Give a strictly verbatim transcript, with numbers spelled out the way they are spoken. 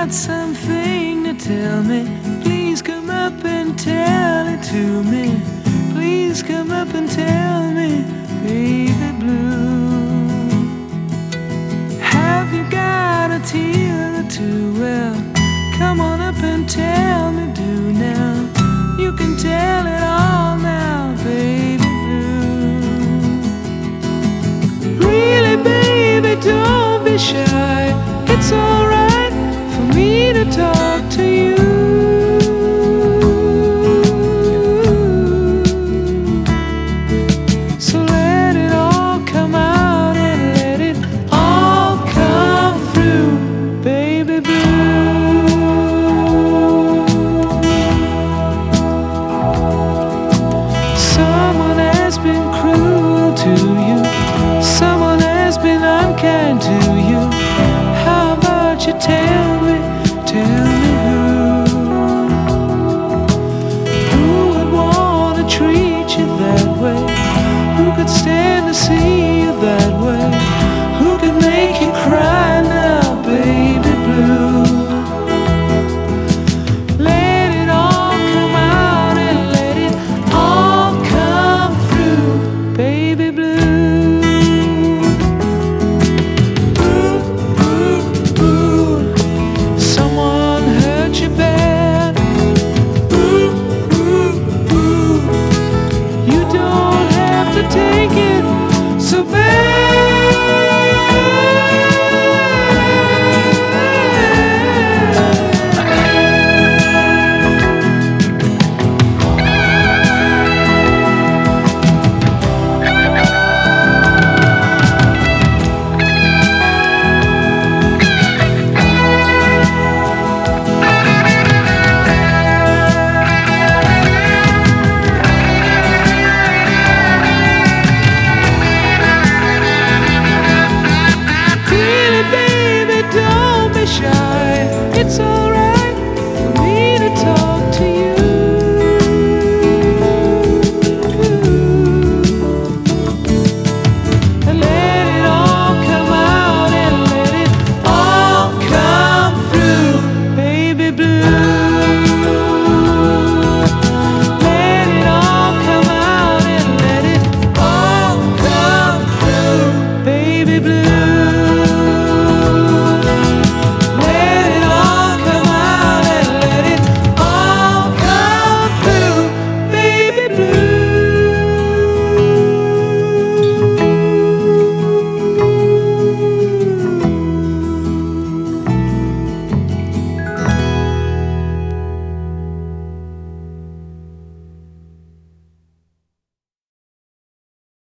got something to tell me, please come up and tell it to me. Please come up and tell me, baby blue. Have you got a tear or two? Well, come on up and tell me, do now. You can tell it all now, baby blue. Really, baby, don't be shy. It's alright for me to talk